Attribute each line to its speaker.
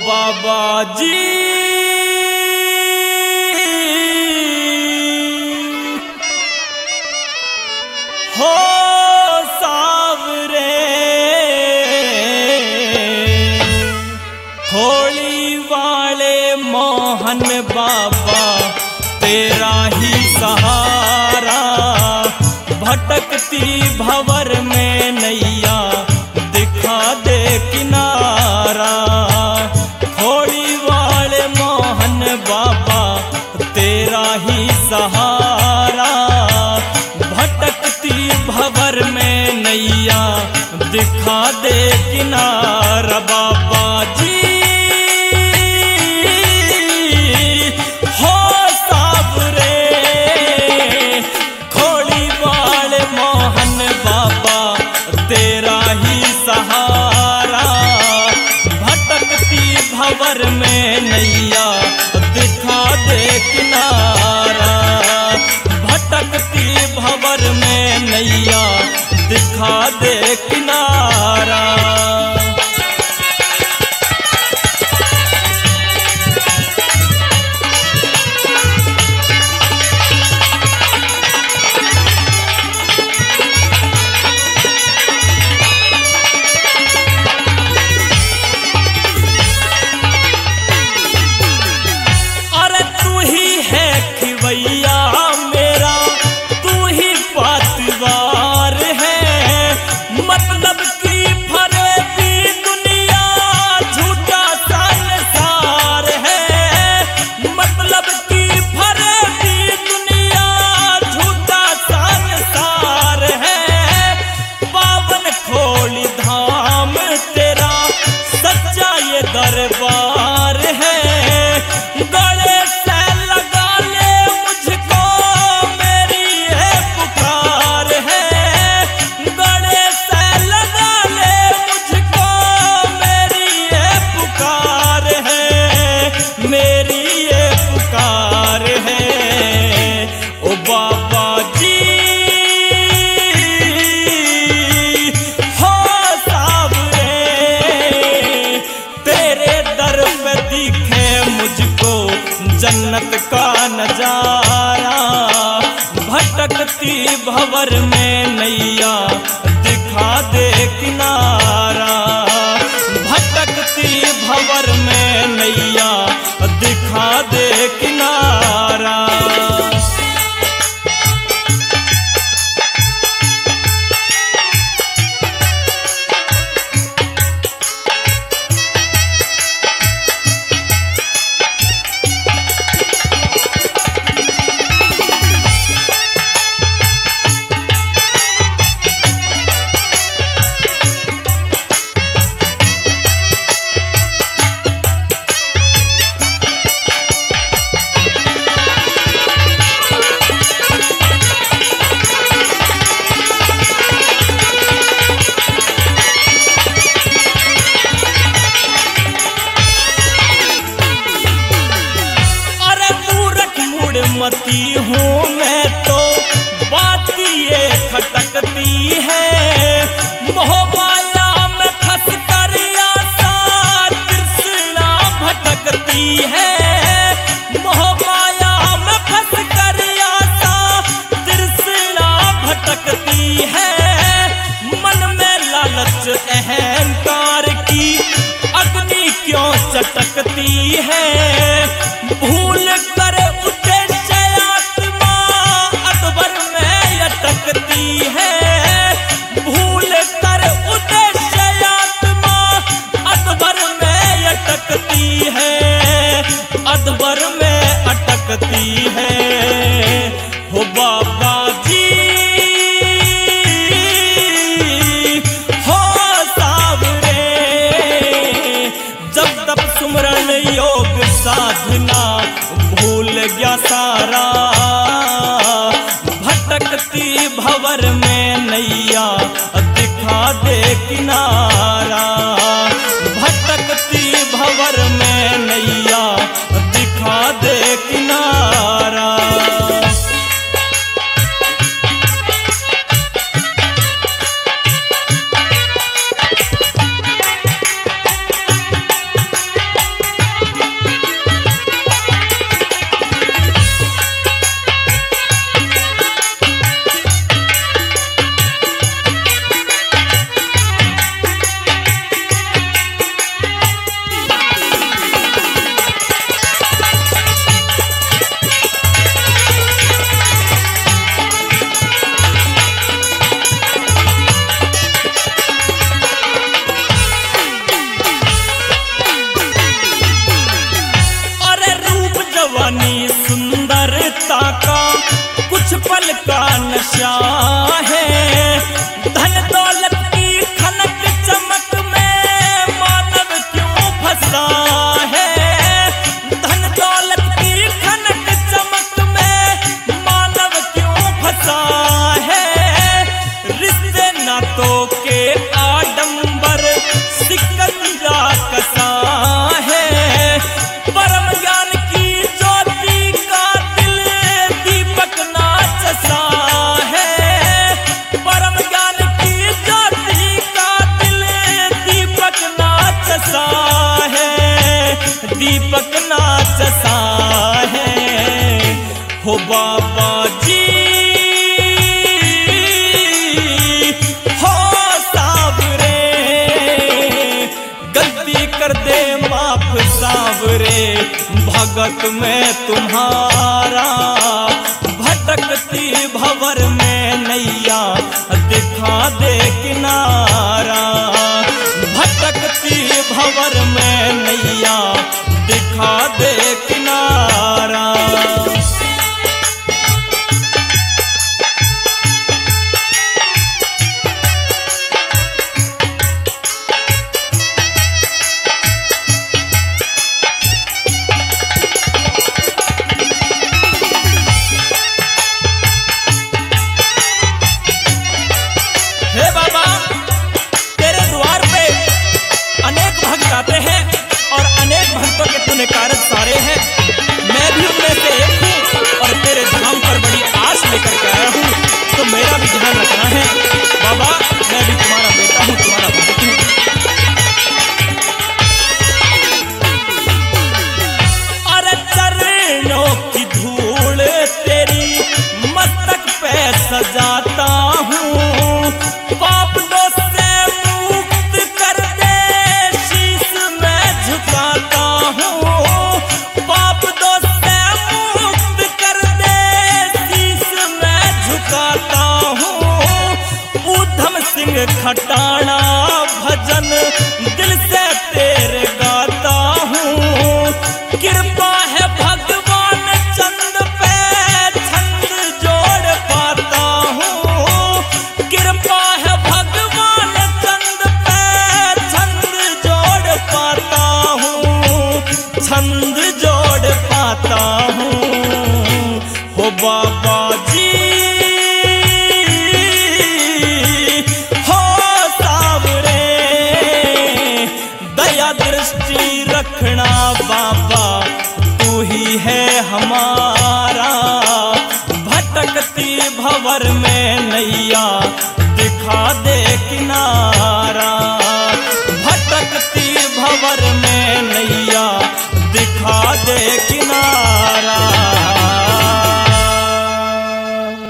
Speaker 1: बाबा जी हो सावरे होली वाले मोहन बाबा तेरा ही सहारा भटकती भंवर में नैया दिखा दे किनारा। होली वाले मोहन बाबा तेरा ही सहारा भटकती भंवर में नैया दिखा दे किनारा। बाबा जी हो सावरे होली वाले मोहन बाबा तेरा ही सहारा भटकती भंवर में नैया दिखा दे किनारा। भटकती भंवर में नैया दिखा दे किनारा। मेरा तू ही पातवार है मतलब की फरेबी दुनिया झूठा संसार है। मतलब की फरेबी दुनिया झूठा संसार है। पावन खोली धाम तेरा सच्चा ये दरबार है। गले से लगा ले मुझको मेरी ये पुकार है। गले से लगा ले मुझको मेरी ये पुकार है। मेरी ये पुकार है। ओ बाबा जी हो सावरे तेरे दर पे दिखे मुझको जन्नत का नजारा। भटकती भंवर में नैया दिखा दे किनारा। भटकती भंवर में नैया दिखा दे किनारा। मती हूँ मैं तो बात ये खटकती है। मोहमाया में फंस कर आशा तृष्णा भटकती है। मोहमाया में फंस कर आशा तृष्णा भटकती है। मन में लालच अहंकार की अग्नि क्यों चटकती है। भूल कर है भूल कर उद्देश्य आत्मा अदबर में अटकती है। अदबर में अटकती है। हो बाबा जी हो सावरे जब तब सुमरन योग साधना भूल गया सारा। भटकती भंवर में नैया दिखा दे किनारा। भटकती भंवर में नैया दिखा दे किनारा। नशा है। धन दौलत की खनक चमक में मानव क्यों फंसा है। धन दौलत की खनक चमक में मानव क्यों फंसा है। रिश्ते नातों के आडंबर सिकंजा कसा है। परम ज्ञान की ज्योति का दिल दीपक नाचसा है। परम ज्ञान की ज्योति का दिल दीपक नाचसा है। दीपक नाचसा है। हो बाबा जी हो सावरे, गलती कर दे माफ सावरे। भगत में तुम्हारा भटकती भंवर में नैया दिखा दे किनारा। भटकती भंवर में नैया दिखा दे किनारा। हे बाबा, तेरे द्वार पे अनेक भक्त आते हैं और अनेक भक्तों के पुण्य कार्य सारे हैं। मैं भी उनमें से एक हूँ और तेरे धाम पर बड़ी आस लेकर के आया हूँ, तो मेरा भी ध्यान रखना है। बाबा, मैं भी तुम्हारा बेटा हूँ, तुम्हारा भक्त हूँ। अरे चरणों की धूल तेरी मस्तक पे सजाता हूँ। पाप दोष से मुक्त कर दे शीश मैं झुकाता हूँ। पाप दोष से मुक्त कर दे शीश मैं झुकाता हूँ। ऊधम सिंह खटाना भजन दिल से तेरे गाता हूँ। कृपा है भगवान चंद पे छंद जोड़ पाता हूँ। कृपा है भगवान चंद पे छंद जोड़ पाता हूँ। छंद जोड़ पाता हूँ। हो बाबा जी हो सावरे, दया दृष्टि रखना बाबा, तू ही है हमारा। भटकती भंवर में नैया दिखा दे किनारा। भटकती भंवर में नैया दिखा दे किनारा।